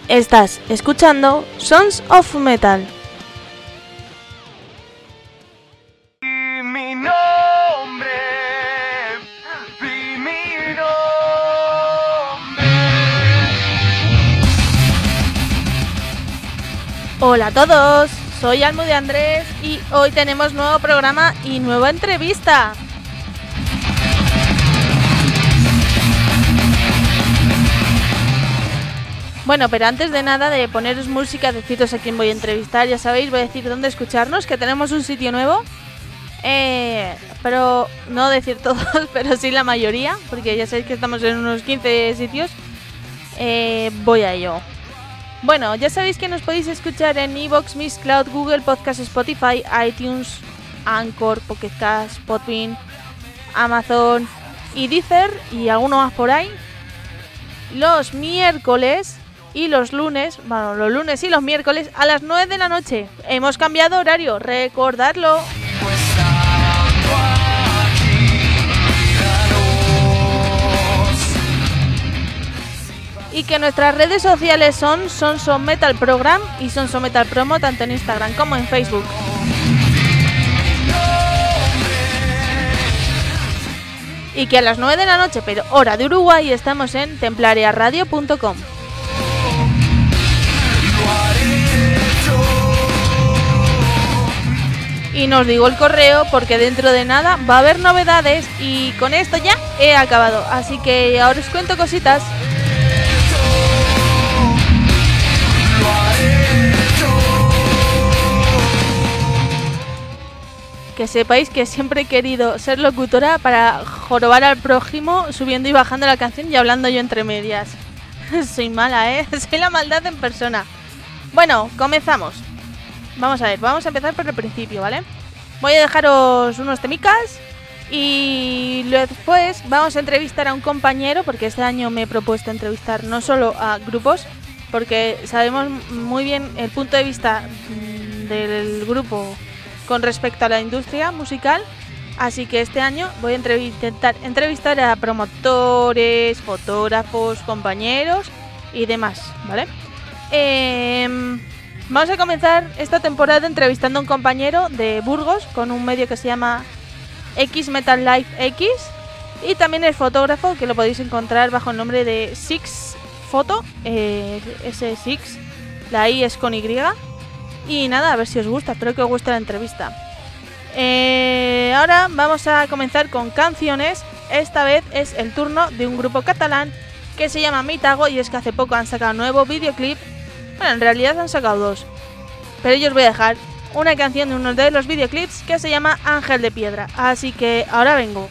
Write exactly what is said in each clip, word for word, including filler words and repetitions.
Estás escuchando Sons of Metal. Mi nombre, mi nombre. Hola a todos, soy Almu de Andrés y hoy tenemos nuevo programa y nueva entrevista. Bueno, pero antes de nada de poneros música, deciros a quién voy a entrevistar, ya sabéis, voy a decir dónde escucharnos, que tenemos un sitio nuevo, eh, pero no decir todos, pero sí la mayoría, porque ya sabéis que estamos en unos quince sitios, eh, voy a ello. Bueno, ya sabéis que nos podéis escuchar en iVoox, Mixcloud, Google Podcast, Spotify, iTunes, Anchor, Pocket Cast, Podbean, Amazon y Deezer y alguno más por ahí. Los miércoles y los lunes, bueno, los lunes y los miércoles a las nueve de la noche. Hemos cambiado horario, recordadlo. Y que nuestras redes sociales son Sons of Metal Program y Sons of Metal Promo, tanto en Instagram como en Facebook. Y que a las nueve de la noche, pero hora de Uruguay, estamos en templariaradio punto com. Y no os digo el correo porque dentro de nada va a haber novedades y con esto ya he acabado. Así que ahora os cuento cositas. Que sepáis que siempre he querido ser locutora para jorobar al prójimo subiendo y bajando la canción y hablando yo entre medias. Soy mala, ¿eh? Soy la maldad en persona. Bueno, comenzamos. Vamos a ver, vamos a empezar por el principio, ¿vale? Voy a dejaros unos temicas y después vamos a entrevistar a un compañero, porque este año me he propuesto entrevistar no solo a grupos, porque sabemos muy bien el punto de vista del grupo con respecto a la industria musical, así que este año voy a entrev- intentar entrevistar a promotores, fotógrafos, compañeros y demás, ¿vale? Eh, vamos a comenzar esta temporada entrevistando a un compañero de Burgos con un medio que se llama X Metal Life X y también es fotógrafo, que lo podéis encontrar bajo el nombre de Six Photo, eh, ese Six, la I es con Y. Y nada, a ver si os gusta, espero que os guste la entrevista. Eh, ahora vamos a comenzar con canciones. Esta vez es el turno de un grupo catalán que se llama Mitago, y es que hace poco han sacado un nuevo videoclip. Bueno, en realidad han sacado dos, pero yo os voy a dejar una canción de uno de los videoclips que se llama Ángel de Piedra. Así que ahora vengo.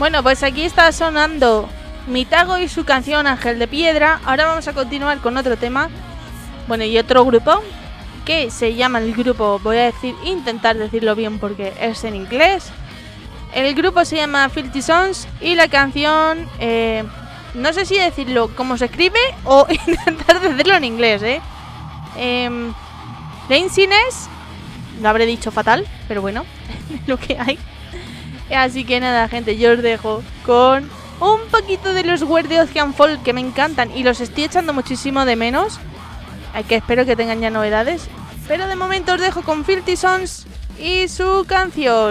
Bueno, pues aquí está sonando Mitago y su canción Ángel de Piedra. Ahora vamos a continuar con otro tema. Bueno, y otro grupo que se llama el grupo, voy a decir, intentar decirlo bien porque es en inglés. El grupo se llama Filthy Sons y la canción, eh, no sé si decirlo como se escribe o intentar decirlo en inglés, ¿eh? eh Laziness, lo habré dicho fatal, pero bueno, lo que hay. Así que nada, gente, yo os dejo con un poquito de los Where the Ocean Fall, que me encantan y los estoy echando muchísimo de menos. Hay que espero que tengan ya novedades. Pero de momento os dejo con Filthy Sons y su canción.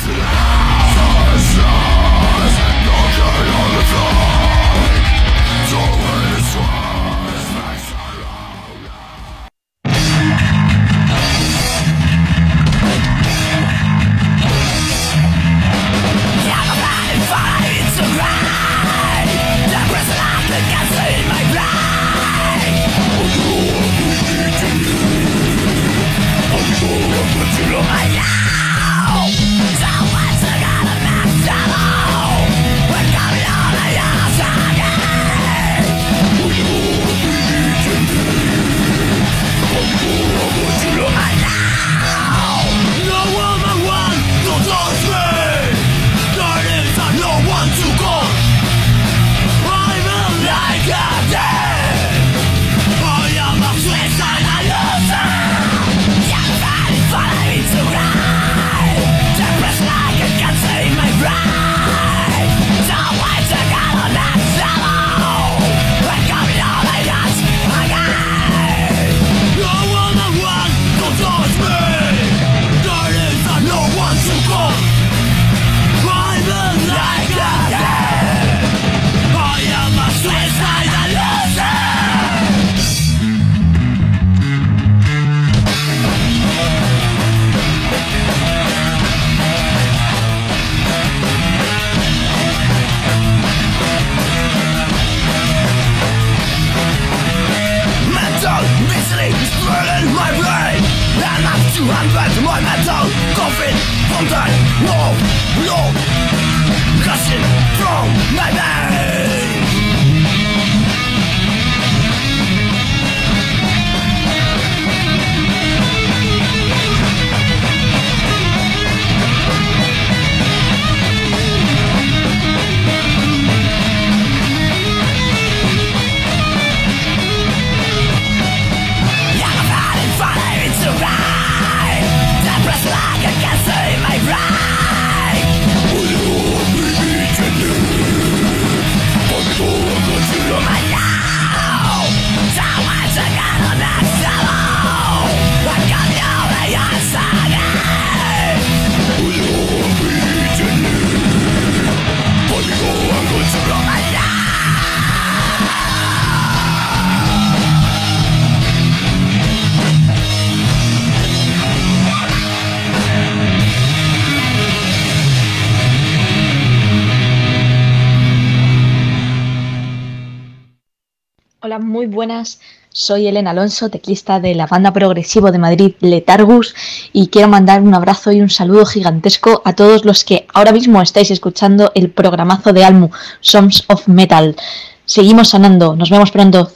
Hola, muy buenas. Soy Elena Alonso, teclista de la banda progresivo de Madrid Letargus, y quiero mandar un abrazo y un saludo gigantesco a todos los que ahora mismo estáis escuchando el programazo de Almu, Songs of Metal. Seguimos sonando, nos vemos pronto.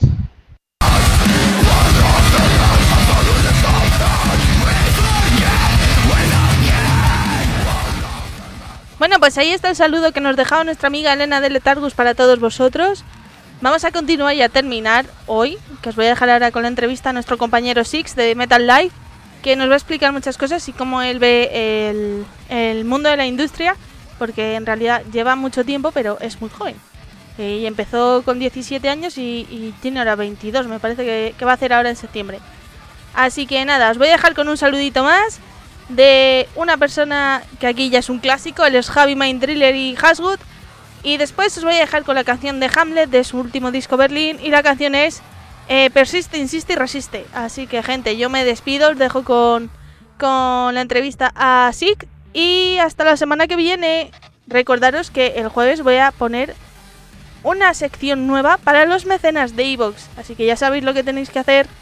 Bueno, pues ahí está el saludo que nos dejaba nuestra amiga Elena de Letargus para todos vosotros. Vamos a continuar y a terminar hoy, que os voy a dejar ahora con la entrevista a nuestro compañero Six de Metal Life, que nos va a explicar muchas cosas y cómo él ve el, el mundo de la industria, porque en realidad lleva mucho tiempo, pero es muy joven. Eh, y empezó con diecisiete años y, y tiene ahora veintidós, me parece que, que va a hacer ahora en septiembre. Así que nada, os voy a dejar con un saludito más de una persona que aquí ya es un clásico, él es Javi Mindriller y Haswood. Y después os voy a dejar con la canción de Hamlet de su último disco Berlín. Y la canción es eh, Persiste, Insiste y Resiste. Así que gente, yo me despido, os dejo con, con la entrevista a Sig. Y hasta la semana que viene. Recordaros que el jueves voy a poner una sección nueva para los mecenas de iVoox. Así que ya sabéis lo que tenéis que hacer.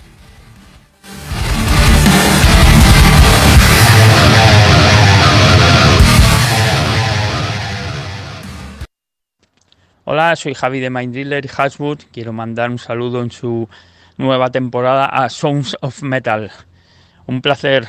Hola, soy Javi de Mindriller y Haswood. Quiero mandar un saludo en su nueva temporada a Sounds of Metal. Un placer.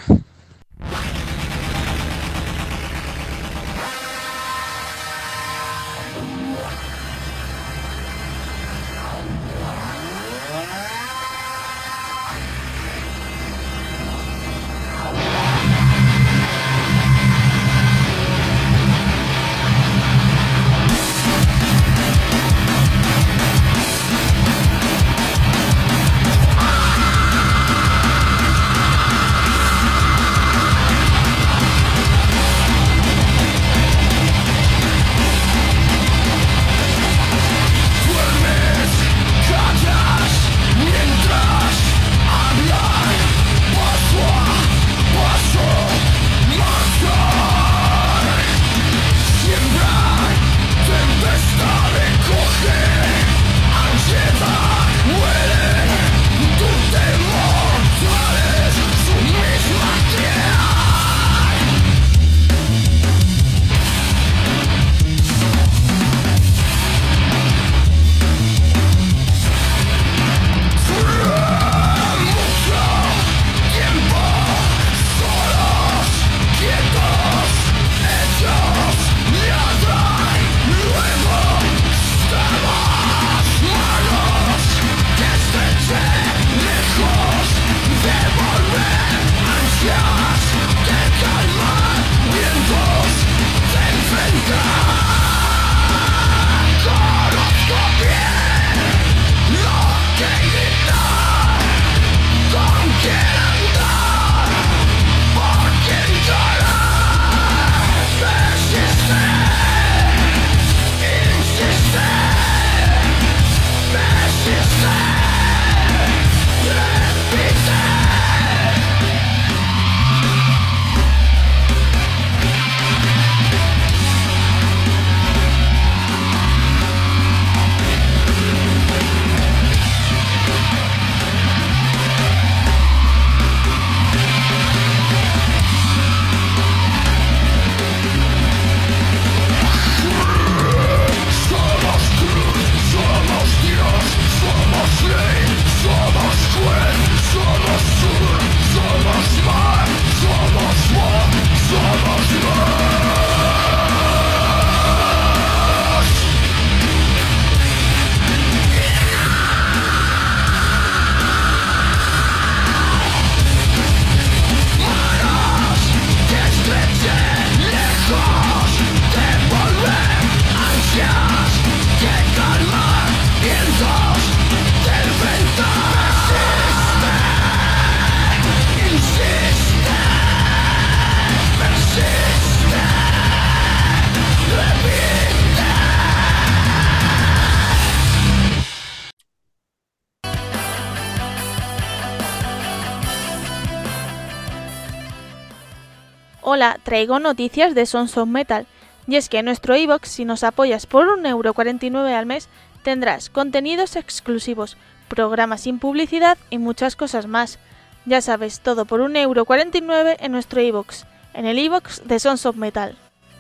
Hola, traigo noticias de Sons of Metal. Y es que en nuestro iVoox, si nos apoyas por un euro cuarenta y nueve al mes, tendrás contenidos exclusivos, programas sin publicidad y muchas cosas más. Ya sabes, todo por un euro cuarenta y nueve en nuestro iVoox, en el iVoox de Sons of Metal.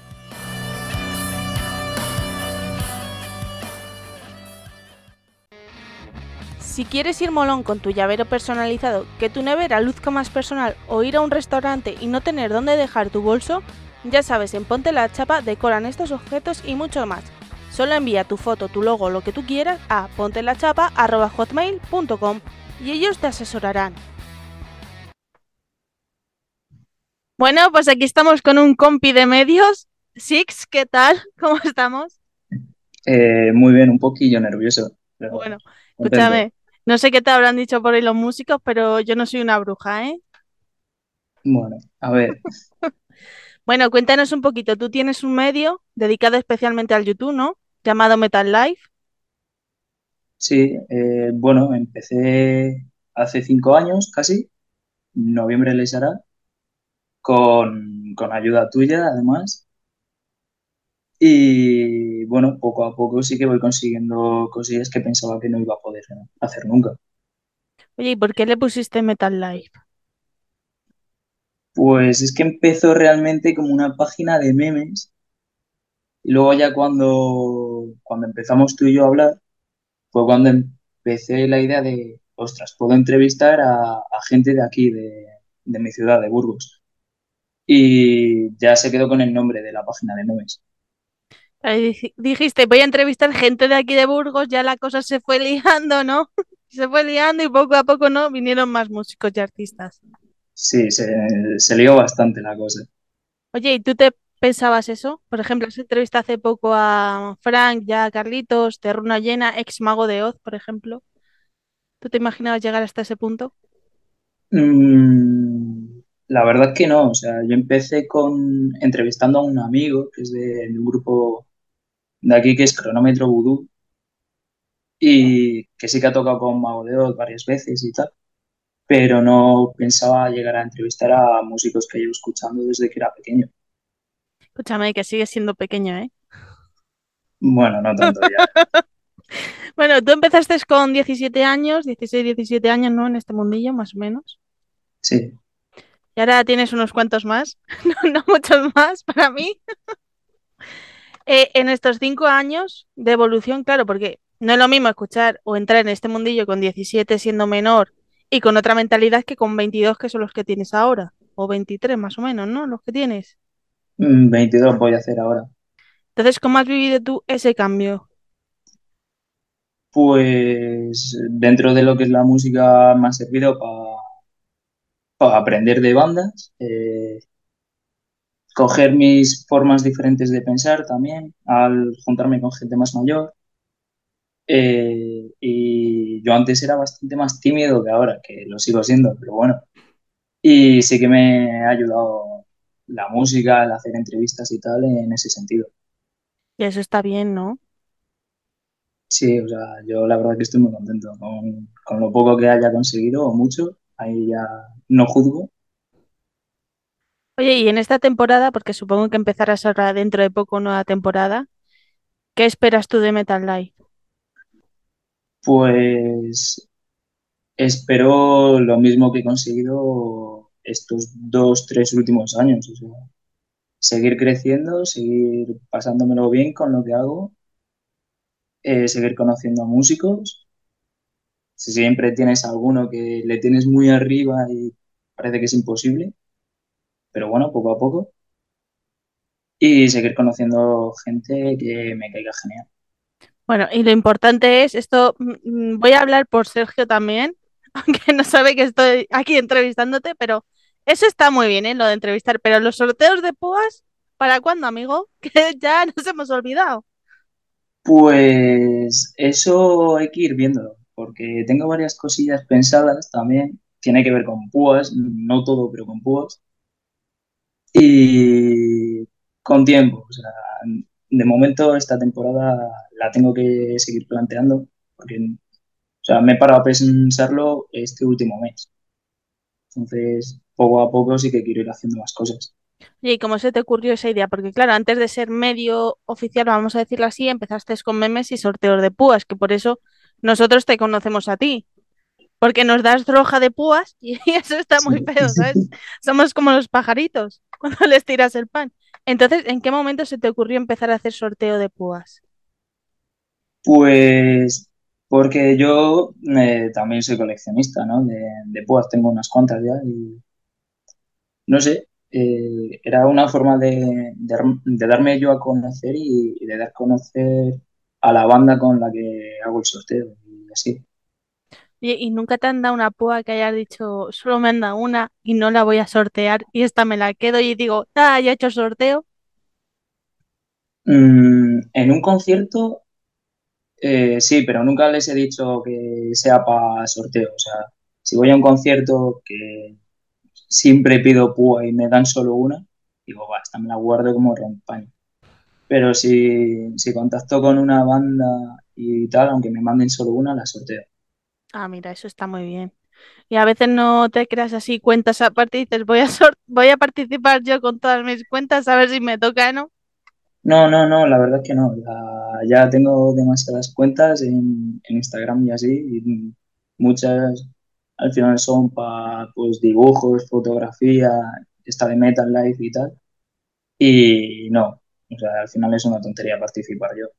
Si quieres ir molón con tu llavero personalizado, que tu nevera luzca más personal o ir a un restaurante y no tener dónde dejar tu bolso, ya sabes, en Ponte la Chapa decoran estos objetos y mucho más. Solo envía tu foto, tu logo, lo que tú quieras a pontelachapa arroba hotmail punto com y ellos te asesorarán. Bueno, pues aquí estamos con un compi de medios. Six, ¿qué tal? ¿Cómo estamos? Eh, muy bien, un poquillo nervioso, pero Bueno, contento. escúchame, no sé qué te habrán dicho por ahí los músicos, pero yo no soy una bruja, ¿eh? Bueno, a ver, Bueno, cuéntanos un poquito. Tú tienes un medio dedicado especialmente al YouTube, ¿no? Llamado Metal Life. sí, eh, bueno, empecé hace cinco años casi, en noviembre les hará, con, con ayuda tuya además, y bueno, poco a poco sí que voy consiguiendo cosillas que pensaba que no iba a poder hacer nunca. Oye, ¿y por qué le pusiste Metal Life? Pues es que empezó realmente como una página de memes, y luego ya cuando, cuando empezamos tú y yo a hablar, fue cuando empecé la idea de, ostras, puedo entrevistar a, a gente de aquí, de, de mi ciudad, de Burgos. Y ya se quedó con el nombre de la página de Nubes. Ahí dij- dijiste, voy a entrevistar gente de aquí de Burgos, ya la cosa se fue liando, ¿no? Se fue liando y poco a poco, ¿no? Vinieron más músicos y artistas. Sí, se, se lió bastante la cosa. Oye, ¿y tú te pensabas eso? Por ejemplo, has entrevistado hace poco a Frank, ya a Carlitos, de Runa Llena, ex mago de Oz, por ejemplo. ¿Tú te imaginabas llegar hasta ese punto? Mm, la verdad es que no, o sea, yo empecé con entrevistando a un amigo que es de, de un grupo de aquí que es Cronómetro Vudú y que sí que ha tocado con Mago de Oz varias veces y tal, pero no pensaba llegar a entrevistar a músicos que llevo escuchando desde que era pequeño. Escúchame, que sigues siendo pequeño, ¿eh? Bueno, no tanto ya. Bueno, tú empezaste con diecisiete años, dieciséis, diecisiete años, ¿no? En este mundillo, más o menos. Sí. Y ahora tienes unos cuantos más, no, no muchos más para mí. Eh, en estos cinco años de evolución, claro, porque no es lo mismo escuchar o entrar en este mundillo con diecisiete siendo menor y con otra mentalidad que con veintidós que son los que tienes ahora, o veintitrés más o menos, ¿no? Los que tienes. Mm, veintidós voy a hacer ahora. Entonces, ¿cómo has vivido tú ese cambio? Pues dentro de lo que es la música me ha servido para aprender de bandas, eh, coger mis formas diferentes de pensar también al juntarme con gente más mayor. Eh, y yo antes era bastante más tímido que ahora, que lo sigo siendo, pero bueno. Y sí que me ha ayudado la música, el hacer entrevistas y tal en ese sentido. Y eso está bien, ¿no? Sí, o sea, yo la verdad que estoy muy contento con, con lo poco que haya conseguido o mucho. Ahí ya no juzgo. Oye, y en esta temporada, porque supongo que empezarás ahora dentro de poco nueva temporada, ¿qué esperas tú de Metal Life? Pues espero lo mismo que he conseguido estos dos, tres últimos años. O sea, seguir creciendo, seguir pasándomelo bien con lo que hago, eh, seguir conociendo a músicos. Si siempre tienes alguno que le tienes muy arriba y parece que es imposible, pero bueno, poco a poco. Y seguir conociendo gente que me caiga genial. Bueno, y lo importante es, esto mm, mm, voy a hablar por Sergio también, aunque no sabe que estoy aquí entrevistándote, pero eso está muy bien, ¿eh? Lo de entrevistar, pero los sorteos de púas, ¿para cuándo, amigo? Que ya nos hemos olvidado. Pues eso hay que ir viéndolo, porque tengo varias cosillas pensadas también. Tiene que ver con púas, no todo, pero con púas. Y con tiempo, o sea, de momento esta temporada la tengo que seguir planteando, porque, o sea, me he parado a pensarlo este último mes. Entonces, poco a poco sí que quiero ir haciendo más cosas. ¿Y cómo se te ocurrió esa idea? Porque claro, antes de ser medio oficial, vamos a decirlo así, empezaste con memes y sorteos de púas, que por eso nosotros te conocemos a ti. Porque nos das droga de púas y eso está Sí. muy feo, ¿sabes? Somos como los pajaritos cuando les tiras el pan. Entonces, ¿en qué momento se te ocurrió empezar a hacer sorteo de púas? Pues porque yo eh, también soy coleccionista, ¿no? De, de púas, tengo unas cuantas ya y no sé, eh, era una forma de, de, de darme yo a conocer y, y de dar a conocer a la banda con la que hago el sorteo y así. Oye, ¿y nunca te han dado una púa que hayas dicho, solo me han dado una y no la voy a sortear y esta me la quedo y digo, ah, ya he hecho sorteo? Mm, en un concierto, eh, sí, pero nunca les he dicho que sea para sorteo. O sea, si voy a un concierto que siempre pido púa y me dan solo una, digo, va, esta me la guardo como rompaño. Pero si, si contacto con una banda y tal, aunque me manden solo una, la sorteo. Ah, mira, eso está muy bien. Y a veces no te creas así cuentas aparte y dices, voy a, sor- voy a participar yo con todas mis cuentas a ver si me toca, ¿no? No, no, no, la verdad es que no. La- ya tengo demasiadas cuentas en, en Instagram y así, y muchas al final son para pues dibujos, fotografía, esta de Metal Life y tal. Y no, o sea, al final es una tontería participar yo.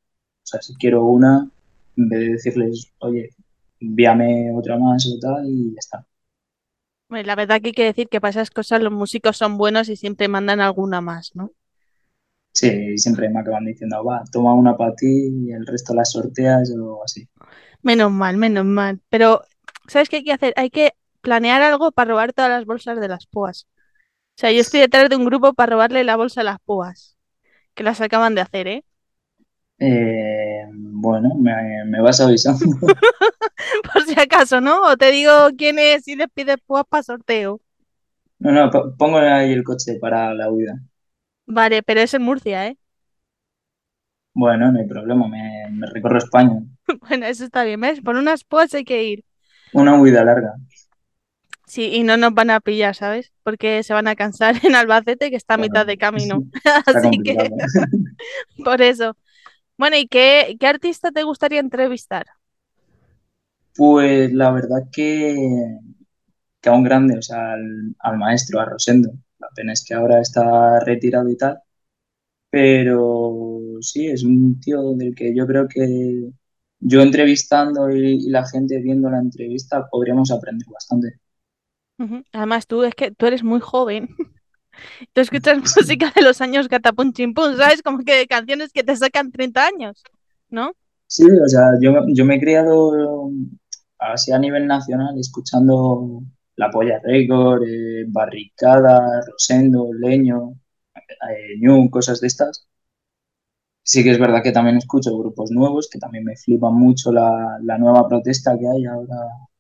O sea, si quiero una, en vez de decirles, oye, envíame otra más o tal, y ya está. Bueno, la verdad que hay que decir que para esas cosas los músicos son buenos y siempre mandan alguna más, ¿no? Sí, siempre me acaban diciendo, va, toma una para ti y el resto las sorteas o así. Menos mal, menos mal. Pero, ¿sabes qué hay que hacer? Hay que planear algo para robar todas las bolsas de las púas. O sea, yo estoy detrás de un grupo para robarle la bolsa a las púas, que las acaban de hacer, ¿eh? Eh, bueno, me, me vas avisando. Por si acaso, ¿no? O te digo quién es y les pides púas para sorteo. No, no, po- pongo ahí el coche para la huida. Vale, pero es en Murcia, ¿eh? Bueno, no hay problema, me, me recorro España. Bueno, eso está bien, ¿ves? Por unas púas hay que ir. Una huida larga. Sí, y no nos van a pillar, ¿sabes? Porque se van a cansar en Albacete, que está a Claro, mitad de camino. está Así que, complicado. por eso. Bueno, ¿y qué, qué artista te gustaría entrevistar? Pues la verdad que, que a un grande, o sea, al, al maestro, a Rosendo. La pena es que ahora está retirado y tal, pero sí, es un tío del que yo creo que yo entrevistando y, y la gente viendo la entrevista podríamos aprender bastante. Ujú. Además, tú es que tú eres muy joven. Tú escuchas música de los años catapum chimpum, ¿sabes? Como que de canciones que te sacan treinta años, ¿no? Sí, o sea, yo, yo me he criado así a nivel nacional escuchando La Polla Record, eh, Barricada, Rosendo, Leño, eh, Ñu, cosas de estas. Sí que es verdad que también escucho grupos nuevos, que también me flipan mucho la, la nueva protesta que hay ahora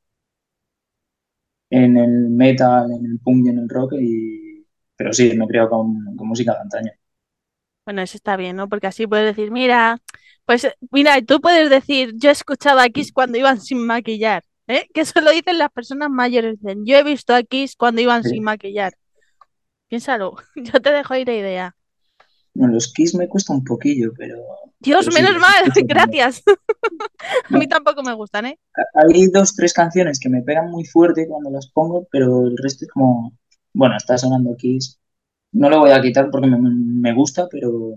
en el metal, en el punk y en el rock, y... pero sí, me he criado con, con música de antaño. Bueno, eso está bien, ¿no? Porque así puedes decir, mira, pues eh, mira, tú puedes decir, yo escuchaba a Kiss cuando iban sin maquillar, ¿eh? Que eso lo dicen las personas mayores, dicen, yo he visto a Kiss cuando iban sin Sí. maquillar. Piénsalo, yo te dejo ahí la idea. Bueno, los Kiss me cuesta un poquillo, pero, Dios, pero sí, menos los mal, escucho también. gracias. A mí tampoco me gustan, ¿eh? Hay dos, tres canciones que me pegan muy fuerte cuando las pongo, pero el resto es como, bueno, está sonando Kiss. No lo voy a quitar porque me, me gusta, pero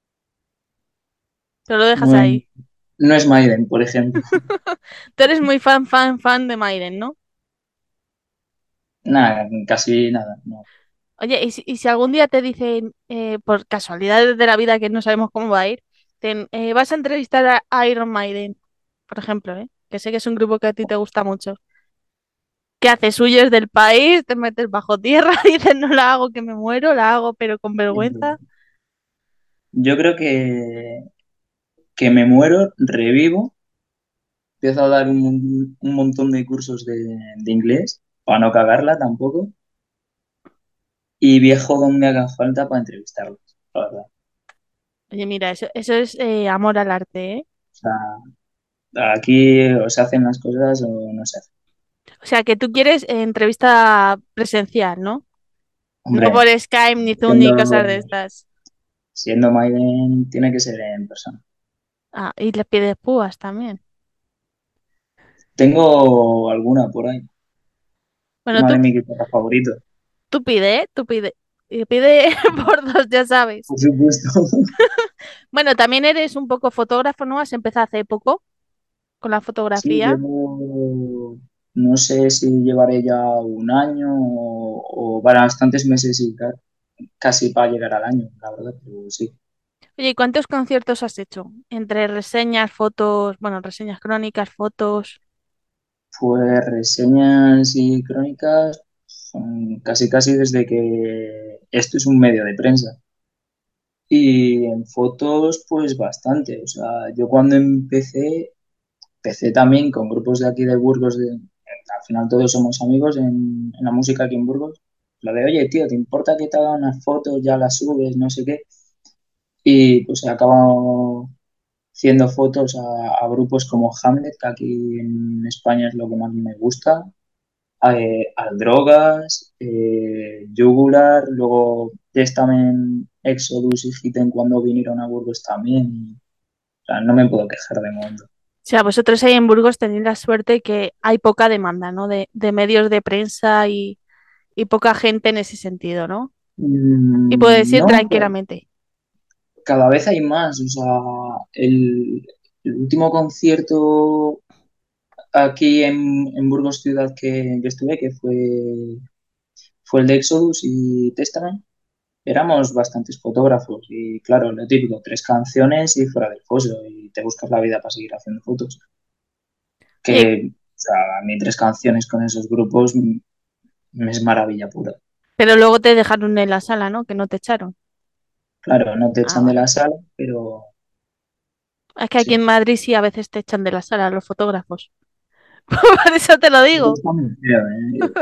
Pero lo dejas no es, ahí. no es Maiden, por ejemplo. Tú eres muy fan, fan, fan de Maiden, ¿no? Nada, casi nada. No. Oye, y si, y si algún día te dicen, eh, por casualidades de la vida que no sabemos cómo va a ir, te- eh, vas a entrevistar a a Iron Maiden, por ejemplo, ¿eh? Que sé que es un grupo que a ti te gusta mucho. ¿Qué haces? ¿Huyes del país? ¿Te metes bajo tierra? Dices, no la hago que me muero, la hago pero con vergüenza. Yo creo que, que me muero, revivo, empiezo a dar un, mon- un montón de cursos de, de inglés, para no cagarla tampoco, y viajo donde haga falta para entrevistarlos, la verdad. Oye, mira, eso, eso es eh, amor al arte, ¿eh? O sea, aquí o se hacen las cosas o no se hacen. O sea, que tú quieres eh, entrevista presencial, ¿no? No Hombre, por Skype, ni Zoom, ni cosas de siendo, estas. siendo Maiden, tiene que ser en persona. Ah, y les pides púas también. Tengo alguna por ahí. Bueno, Tema tú, de mi guitarra favorito. tú pide, ¿eh? Tú pide. Y pide por dos, ya sabes. Por supuesto. Bueno, también eres un poco fotógrafo, ¿no? Has empezado hace poco con la Sí, fotografía. llevo, no sé si llevaré ya un año o, o bastantes meses y ca- casi para llegar al año, la verdad, pero sí. Oye, ¿y cuántos conciertos has hecho? Entre reseñas, fotos, bueno, reseñas crónicas, fotos. Pues reseñas y crónicas son casi casi desde que esto es un medio de prensa. Y en fotos, pues bastante. O sea, yo cuando empecé, empecé también con grupos de aquí de Burgos, de, al final todos somos amigos en, en la música aquí en Burgos. La de, oye, tío, ¿te importa que te haga unas fotos? Ya las subes, no sé qué. Y pues he acabado haciendo fotos a, a grupos como Hamlet, que aquí en España es lo que más me gusta, eh, al Drogas, eh, Jugular, luego Testament, Exodus y Hitten cuando vinieron a Burgos también. Y, o sea, no me puedo quejar de momento. O sea, vosotros ahí en Burgos tenéis la suerte que hay poca demanda, ¿no? De, de medios de prensa y, y poca gente en ese sentido, ¿no? Y puedes Mm, ir no, pero, tranquilamente. cada vez hay más. O sea, el, el último concierto aquí en, en Burgos Ciudad que, que estuve, que fue, fue el de Exodus y Testament, éramos bastantes fotógrafos y claro, lo típico, tres canciones y fuera del foso y te buscas la vida para seguir haciendo fotos. Oye, Que, o sea, a mí tres canciones con esos grupos mm, es maravilla pura. pero luego te dejaron en la sala, ¿no? Que no te echaron. Claro, no te Ah, echan de vale. la sala, pero Es que aquí en sí. Madrid sí a veces te echan de la sala los fotógrafos. Por eso te lo Eso digo. está muy feo, ¿eh?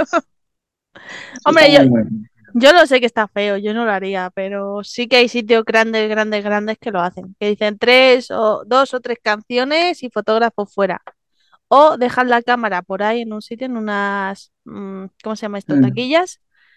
Eso está Hombre, yo, muy, muy yo lo sé que está feo, yo no lo haría, pero sí que hay sitios grandes, grandes, grandes que lo hacen. Que dicen tres o dos o tres canciones y fotógrafos fuera. O dejar la cámara por ahí en un sitio, en unas, mm, ¿cómo se llama esto? Mm, Taquillas,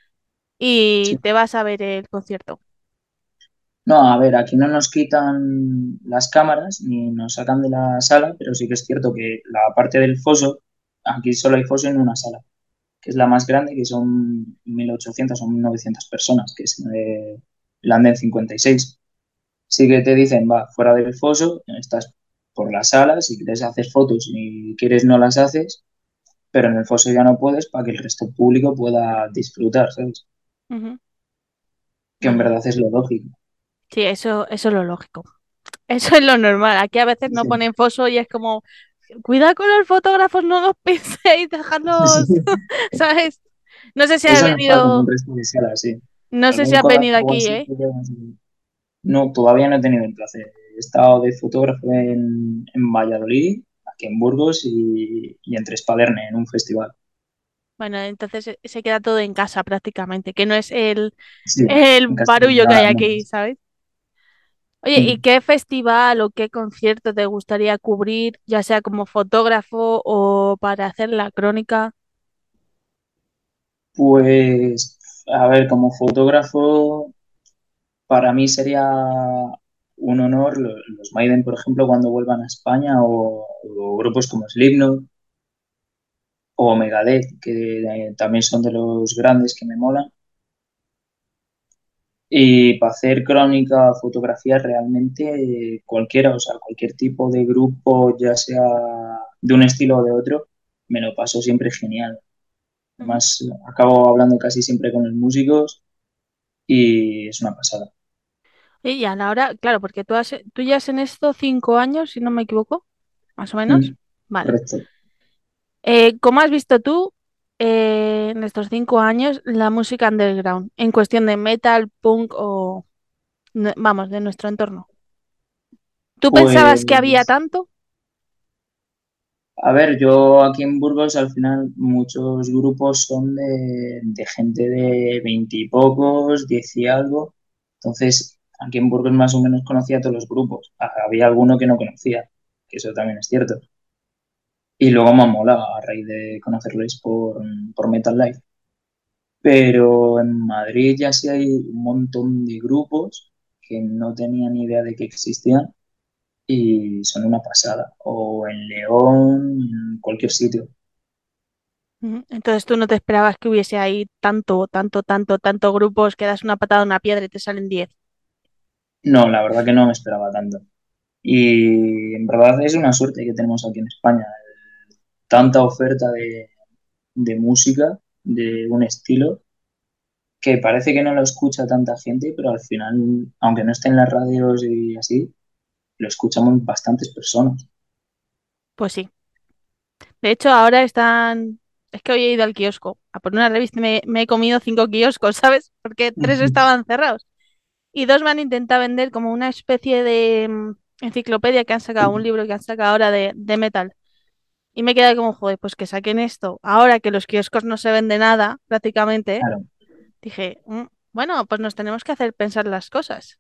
y sí. te vas a ver el concierto. No, a ver, aquí no nos quitan las cámaras ni nos sacan de la sala, pero sí que es cierto que la parte del foso, aquí solo hay foso en una sala, que es la más grande, que son mil ochocientas o mil novecientas personas, que es eh, el Andén cincuenta y seis. Sí que te dicen, va, fuera del foso, estás por la sala, si quieres hacer fotos y quieres no las haces, pero en el foso ya no puedes para que el resto del público pueda disfrutar, ¿sabes? Ujú. Que en Bueno, verdad es lo lógico. sí, eso, eso es lo lógico. Eso es lo normal. Aquí a veces no Sí. ponen foso y es como, cuidado con los fotógrafos, no los penséis, dejadlos, ¿sabes? No sé si has Eso nos pasa en el venido, resto de salas, sí. no sé si Algún has venido colapso aquí, así ¿eh? que llevas- No, todavía no he tenido el placer. He estado de fotógrafo en, en Valladolid, aquí en Burgos y, y en Trespaderne, en un festival. Bueno, entonces se se queda todo en casa prácticamente, que no es el, Sí, el en Castilla y barullo que hay León. aquí, ¿sabes? Oye, ¿y Mm. qué festival o qué concierto te gustaría cubrir, ya sea como fotógrafo o para hacer la crónica? Pues, a ver, como fotógrafo, para mí sería un honor lo- los Maiden, por ejemplo, cuando vuelvan a España o, o grupos como Slipknot o Megadeth, que eh, también son de los grandes que me molan. Y para hacer crónica, fotografía, realmente eh, cualquiera, o sea, cualquier tipo de grupo, ya sea de un estilo o de otro, me lo paso siempre genial. Ujú. Además, acabo hablando casi siempre con los músicos y es una pasada. Y a la hora, claro, porque tú, has, tú ya has en esto cinco años, si no me equivoco, más o menos. Mm, Vale. correcto. Eh, ¿cómo has visto tú eh, en estos cinco años la música underground en cuestión de metal, punk o, ne- vamos, de nuestro entorno? ¿Tú pensabas que había Pues, tanto? a ver, yo aquí en Burgos al final muchos grupos son de, de gente de veintipocos, diez y algo. Entonces, aquí en Burgos más o menos conocía a todos los grupos. Ah, había alguno que no conocía, que eso también es cierto. Y luego me ha molado a raíz de conocerles por, por Metal Life. Pero en Madrid ya sí hay un montón de grupos que no tenía ni idea de que existían y son una pasada. O en León, en cualquier sitio. Ujú. Entonces tú no te esperabas que hubiese ahí tanto, tanto, tanto, tanto grupos que das una patada a una piedra y te salen diez. No, la verdad que no me esperaba tanto. Y en verdad es una suerte que tenemos aquí en España. Tanta oferta de, de música, de un estilo, que parece que no lo escucha tanta gente, pero al final, aunque no esté en las radios y así, lo escuchamos bastantes personas. Pues sí. De hecho, ahora están... Es que hoy he ido al kiosco a por una revista y me, me he comido cinco kioscos, ¿sabes? Porque tres estaban cerrados. Y dos me han intentado vender como una especie de mm, enciclopedia que han sacado, un libro que han sacado ahora de, de metal. Y me quedé como, joder, pues que saquen esto. Ahora que los kioscos no se vende nada, prácticamente, Claro, dije, "Mm, bueno, pues nos tenemos que hacer pensar las cosas.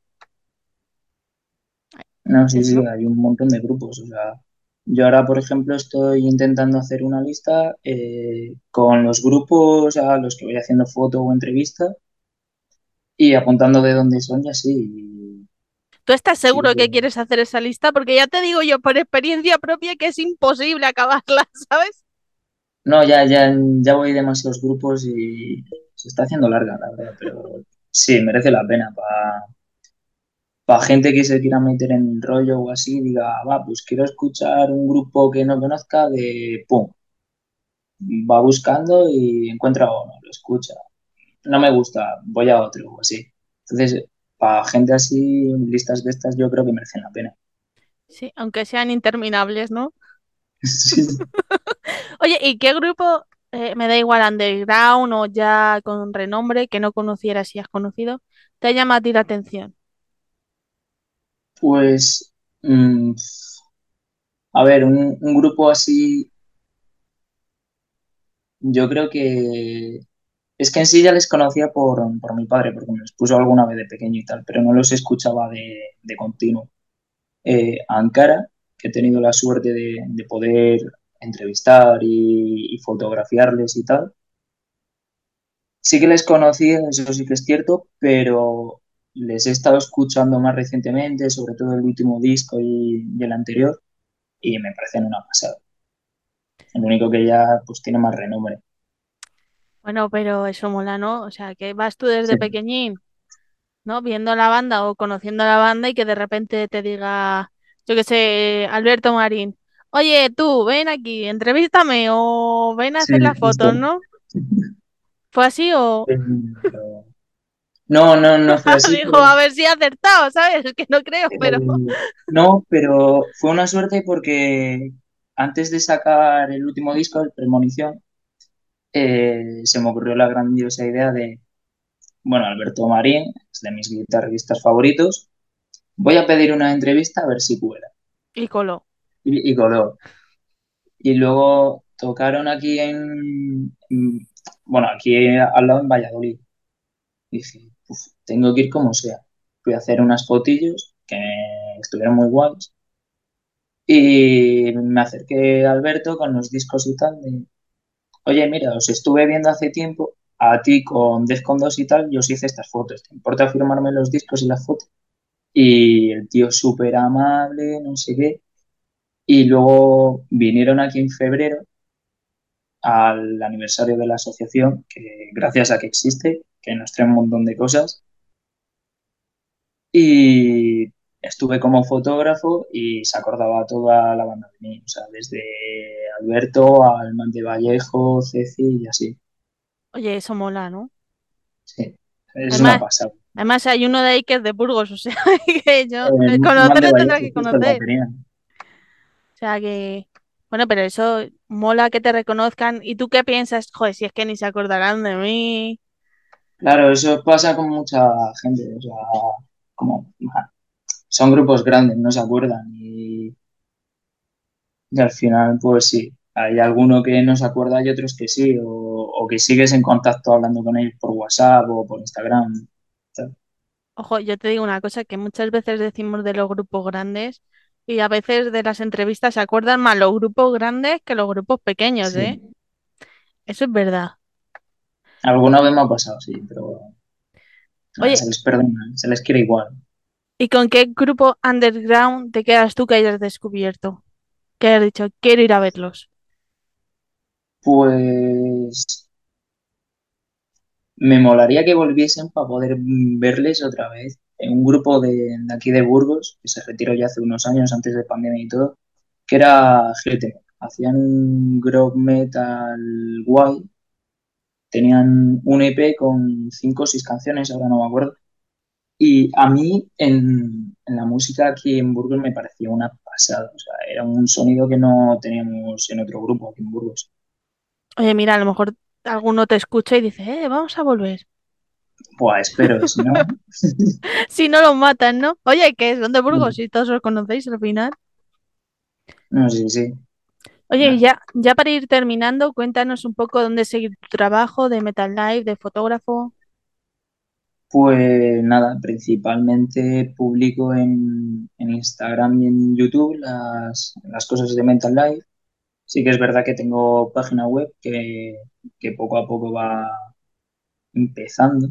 no, sí, Eso sí, no. hay un montón de grupos. O sea, yo ahora, por ejemplo, estoy intentando hacer una lista eh, con los grupos a los que voy haciendo foto o entrevista y apuntando de dónde son y así. Y ¿Tú estás sí seguro que... que quieres hacer esa lista? Porque ya te digo yo por experiencia propia que es imposible acabarla, ¿sabes? No, ya, ya, ya voy demasiados grupos y se está haciendo larga, la verdad, pero sí, merece la pena para gente que se quiera meter en el rollo o así, diga, va, pues quiero escuchar un grupo que no conozca de pum, va buscando y encuentra uno, lo escucha. No me gusta, voy a otro o así. Entonces, para gente así, listas de estas yo creo que merecen la pena. Sí, aunque sean interminables, ¿no? Sí. Oye, ¿y qué grupo, eh, me da igual, underground o ya con renombre, que no conocieras si has conocido, te llama a ti la atención? Pues, mm, a ver, un, un grupo así, yo creo que es que en sí ya les conocía por, por mi padre, porque me los puso alguna vez de pequeño y tal, pero no los escuchaba de, de continuo. Eh, Ankara, que he tenido la suerte de, de poder entrevistar y, y fotografiarles y tal. Sí que les conocí, eso sí que es cierto, pero les he estado escuchando más recientemente, sobre todo el último disco y, y el anterior, y me parecen una pasada. El único que ya pues tiene más renombre. Bueno, pero eso mola, ¿no? O sea, que vas tú Sí, desde pequeñín, ¿no? Viendo la banda o conociendo la banda y que de repente te diga, yo qué sé, Alberto Marín, oye, tú, ven aquí, entrevístame o ven a sí, hacer las fotos, justo. ¿no? ¿Fue así o...? Eh, pero- No, no, no fue así, Dijo, pero a ver si he acertado, ¿sabes? Que no creo, eh, pero... no, pero fue una suerte porque antes de sacar el último disco, el Premonición, eh, se me ocurrió la grandiosa idea de, bueno, Alberto Marín es de mis guitarristas favoritos, voy a pedir una entrevista a ver si cuela. Y coló. Y, y coló. Y luego tocaron aquí en, en- bueno, aquí al lado en Valladolid. Y dije, "Uf, tengo que ir como sea. Fui a hacer unas fotillos que estuvieron muy guays. Y me acerqué a Alberto con los discos y tal. De, oye, mira, os estuve viendo hace tiempo a ti con Defcon dos y tal, y os hice estas fotos. ¿Te importa firmarme los discos y las fotos? Y el tío súper amable, no sé qué. Y luego vinieron aquí en febrero al aniversario de la asociación, que gracias a que existe, que nos trae un montón de cosas. Y estuve como fotógrafo y se acordaba toda la banda de mí, o sea, desde Alberto al Mante Vallejo, Ceci y así. Oye, eso mola, ¿no? Sí, es una Además, pasada. además hay uno de ahí que es de Burgos, o sea, que yo... El eh, Mante Conocerle tendrás Vallejo, que justo el conocer. batería. O sea que... Bueno, pero eso mola que te reconozcan. ¿Y tú qué piensas? Joder, si es que ni se acordarán de mí. Claro, eso pasa con mucha gente, o sea, como son grupos grandes, no se acuerdan y, y al final, pues sí, hay alguno que no se acuerda y otros que sí, o, o que sigues en contacto hablando con ellos por WhatsApp o por Instagram. Tal. Ojo, yo te digo una cosa que muchas veces decimos de los grupos grandes y a veces de las entrevistas se acuerdan más los grupos grandes que los grupos pequeños, ¿eh? Sí, Eso es verdad. alguna vez me ha pasado, sí, pero nada, Oye, se les perdona, se les quiere igual. ¿y con qué grupo underground te quedas tú que hayas descubierto? Que hayas dicho, quiero ir a verlos. Pues me molaría que volviesen para poder mm, verles otra vez. En un grupo de, de aquí de Burgos, que se retiró ya hace unos años, antes de pandemia y todo, que era G T. Hacían un groove metal guay, tenían un E P con cinco o seis canciones, ahora no me acuerdo. Y a mí en, en la música aquí en Burgos me parecía una pasada, o sea, era un sonido que no teníamos en otro grupo aquí en Burgos. Oye, mira, a lo mejor alguno te escucha y dice, eh, vamos a volver. Buah, espero, si no, Si no los matan, ¿no? Oye, que son de Burgos y todos los conocéis al final. no sé, sí, sí. Oye, y Nah. ya, ya para ir terminando, cuéntanos un poco dónde seguir tu trabajo de Metal Life, de fotógrafo. Pues nada, principalmente publico en, en Instagram y en YouTube las, las cosas de Mental Life. Sí que es verdad que tengo página web que, que poco a poco va empezando.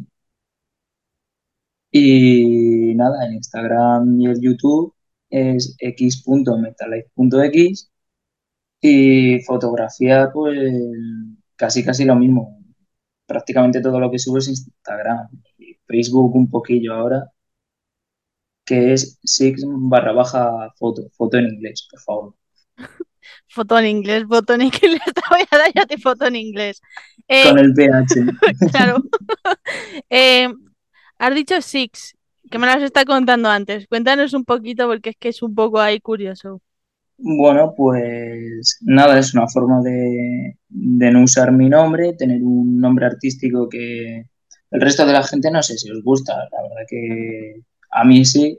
Y nada, en Instagram y el YouTube es x.metalife.x y fotografía pues casi casi lo mismo. Prácticamente todo lo que subo es Instagram y Facebook un poquillo ahora. que es six barra baja foto, foto en inglés, por favor. Foto en inglés, foto en inglés. Te voy a dar yo a ti foto en inglés. Eh, Con el ph. claro. Eh, has dicho Six, que me las está contando antes. Cuéntanos un poquito porque es que es un poco ahí curioso. Bueno, pues nada, es una forma de, de no usar mi nombre, tener un nombre artístico que el resto de la gente no sé si os gusta. La verdad que a mí sí,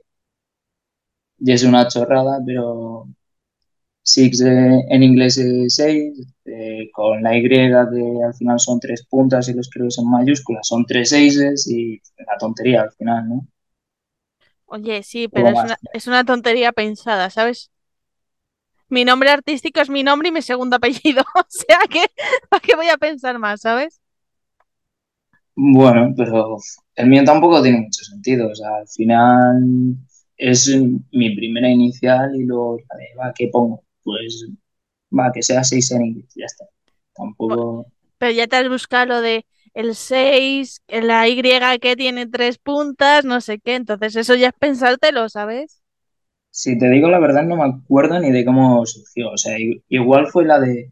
y es una chorrada, pero Six eh, en inglés es seis, eh, con la Y que al final son tres puntas y los creo que son mayúsculas, son tres seises y la tontería al final, ¿no? Oye, sí, pero Algo es más. una, es una tontería pensada, ¿sabes? Mi nombre artístico es mi nombre y mi segundo apellido. O sea que, ¿para qué voy a pensar más, ¿sabes? Bueno, pero el mío tampoco tiene mucho sentido. O sea, al final es mi primera inicial y luego, la de, va, ¿qué pongo? Pues va, que sea seis en inglés, ya está. Po- Tampoco, Pero ya te has buscado lo de el seis, la Y que tiene tres puntas, no sé qué. Entonces eso ya es pensártelo, ¿sabes? si te digo la verdad, no me acuerdo ni de cómo surgió. O sea, i- igual fue la de,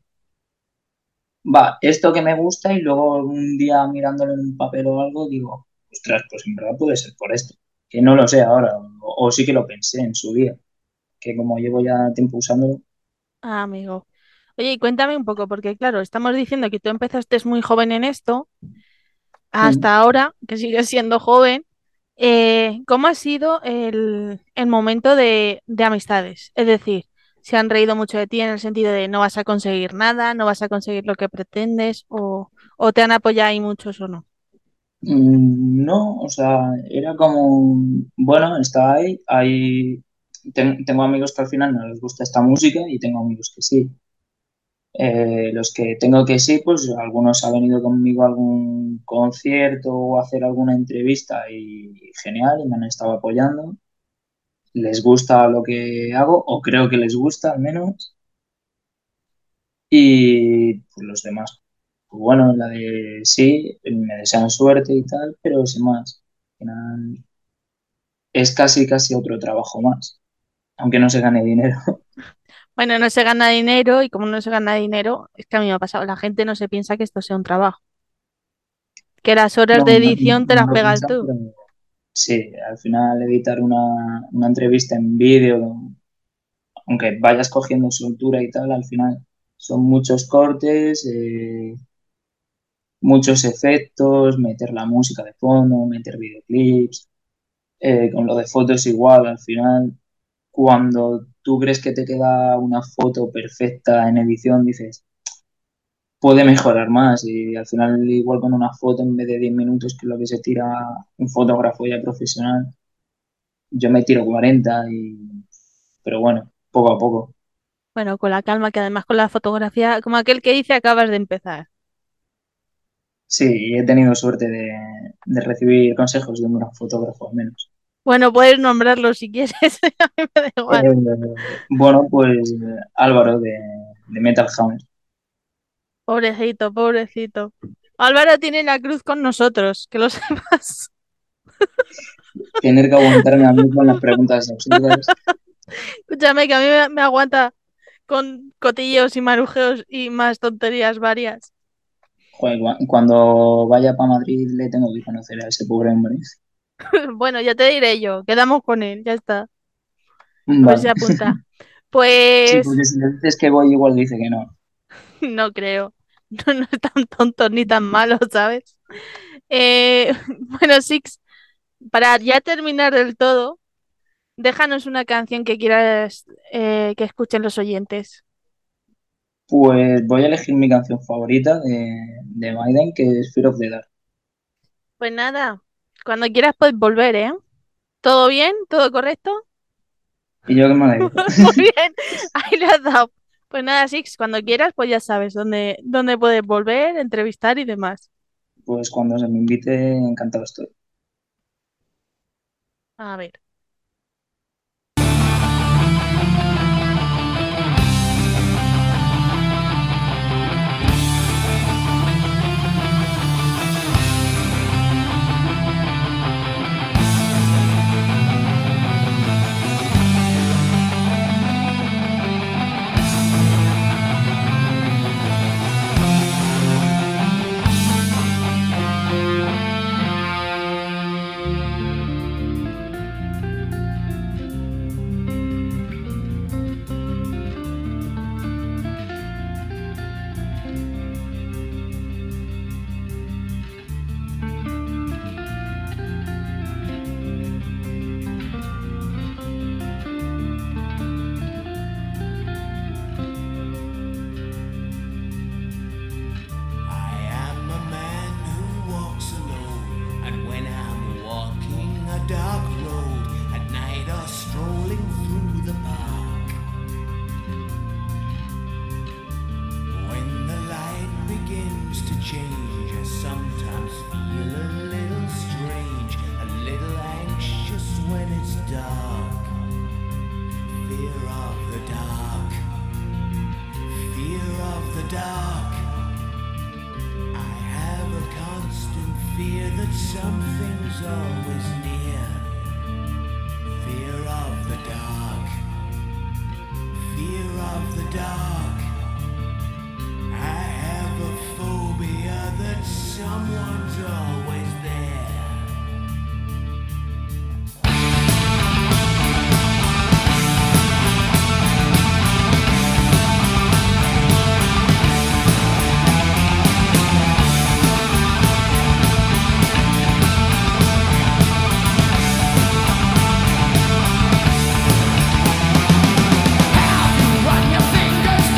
va, esto que me gusta y luego un día mirándolo en un papel o algo digo, ostras, pues en verdad puede ser por esto. Que no lo sé ahora, o, o sí que lo pensé en su día, que como llevo ya tiempo usándolo. Ah, amigo. Oye, y cuéntame un poco, porque claro, estamos diciendo que tú empezaste muy joven en esto, hasta ahora, que sigues siendo joven. Eh, ¿cómo ha sido el, el momento de, de amistades? Es decir, ¿se han reído mucho de ti en el sentido de no vas a conseguir nada, no vas a conseguir lo que pretendes, o, o te han apoyado ahí muchos o no? Mm, No, o sea, era como, bueno, está ahí, hay, ten- tengo amigos que al final no les gusta esta música y tengo amigos que sí. Eh, los que tengo que sí, pues algunos han venido conmigo a algún concierto o a hacer alguna entrevista y genial, y me han estado apoyando. Les gusta lo que hago, o creo que les gusta al menos, y pues, los demás, pues bueno, la de sí, me desean suerte y tal, pero sin más. Al final, es casi casi otro trabajo más, aunque no se gane dinero. Bueno, no se gana dinero y como no se gana dinero, es que a mí me ha pasado, la gente no se piensa que esto sea un trabajo, que las horas No, de no, edición te no las lo pegas piensan, tú. pero sí, al final editar una, una entrevista en vídeo, aunque vayas cogiendo soltura y tal, al final son muchos cortes, eh, muchos efectos, meter la música de fondo, meter videoclips, eh, con lo de fotos igual, al final cuando tú crees que te queda una foto perfecta en edición, dices, puede mejorar más y al final igual con una foto en vez de diez minutos, que es lo que se tira un fotógrafo ya profesional, yo me tiro cuarenta y, pero bueno, poco a poco. Bueno, con la calma, que además con la fotografía, como aquel que dice, acabas de empezar. Sí, y he tenido suerte de, de recibir consejos de un gran fotógrafo al menos. Bueno, puedes nombrarlo si quieres, a mí me da igual. Eh, bueno, pues Álvaro de, de Metal Hammer. Pobrecito, pobrecito. Álvaro tiene la cruz con nosotros, que lo sepas. Tener que aguantarme a mí con las preguntas absurdas. Escúchame, que a mí me, me aguanta con cotillos y marujeos y más tonterías varias. Joder, cu- cuando vaya para Madrid le tengo que conocer a ese pobre hombre. Bueno, ya te diré yo, quedamos con él, ya está. A ver si Vale. apunta. Sí, Pues porque si le dices que voy, igual dice que no. no creo. No, no es tan tonto ni tan malo, ¿sabes? Eh, bueno, Six, para ya terminar del todo, déjanos una canción que quieras eh, que escuchen los oyentes. Pues voy a elegir mi canción favorita de, de Maiden, que es Fear of the Dark. Pues nada, cuando quieras puedes volver, ¿eh? ¿Todo bien? ¿Todo correcto? Y yo que me alegro. Muy bien, ahí le has dado. Pues nada, Six, cuando quieras, pues ya sabes dónde, dónde puedes volver, entrevistar y demás. Pues cuando se me invite, encantado estoy. A ver. dark road at night or strolling through the park. When the light begins to change, I sometimes feel a little strange, a little anxious when it's dark. Fear of the dark, fear of the dark. I have a constant fear that something's always near. Fear of the dark, fear of the dark. I have a phobia that someone's always there. Run your fingers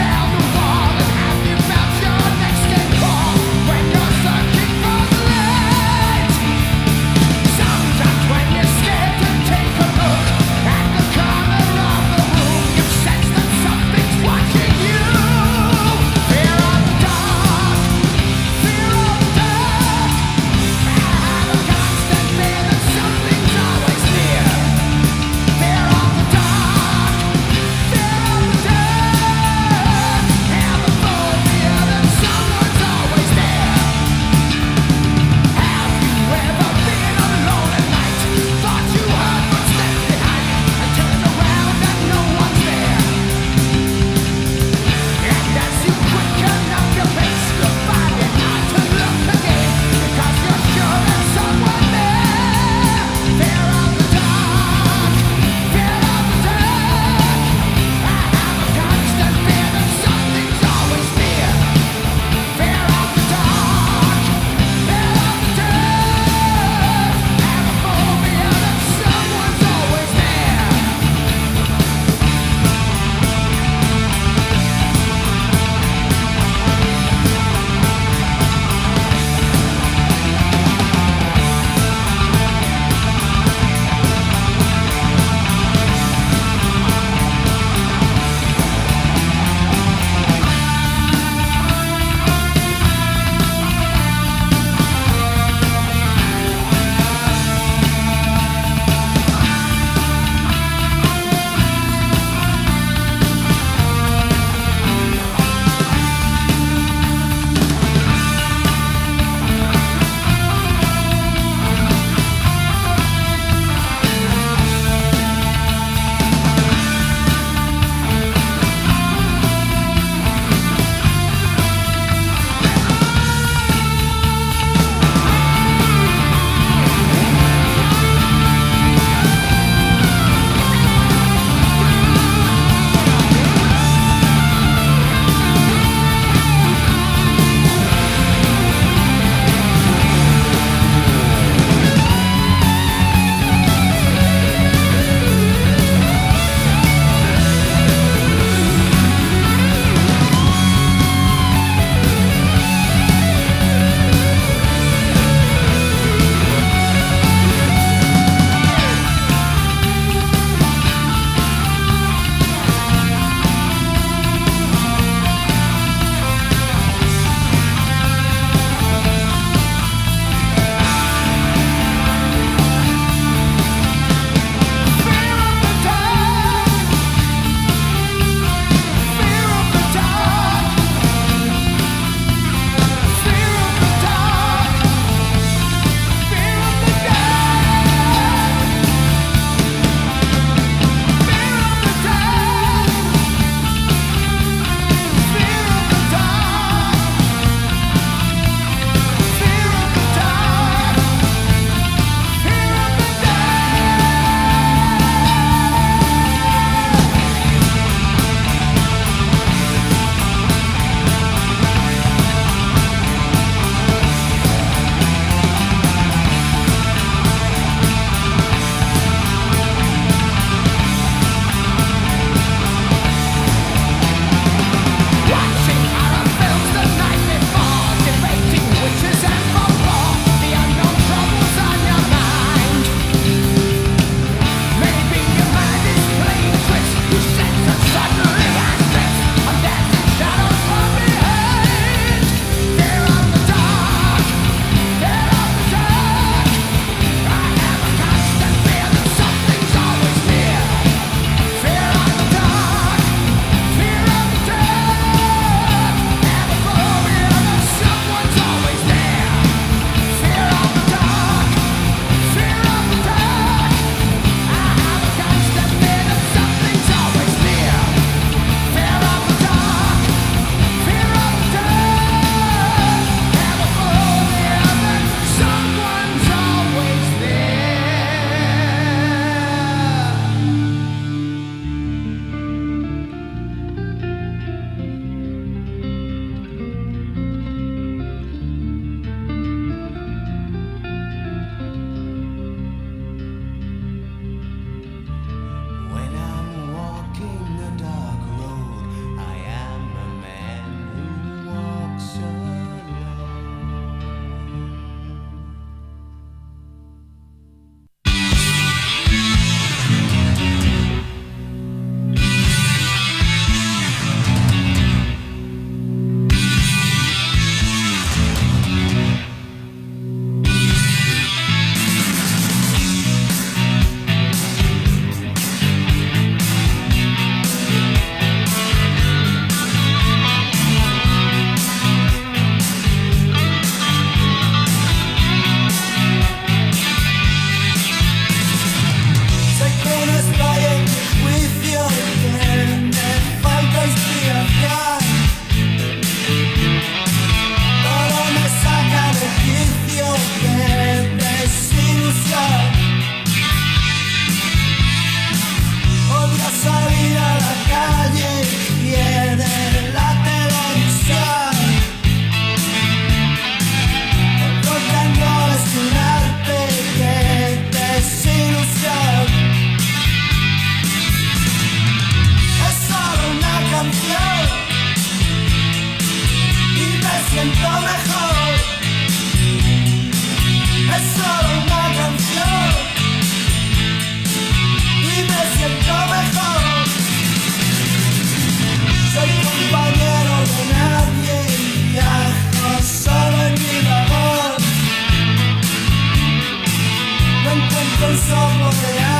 son somos de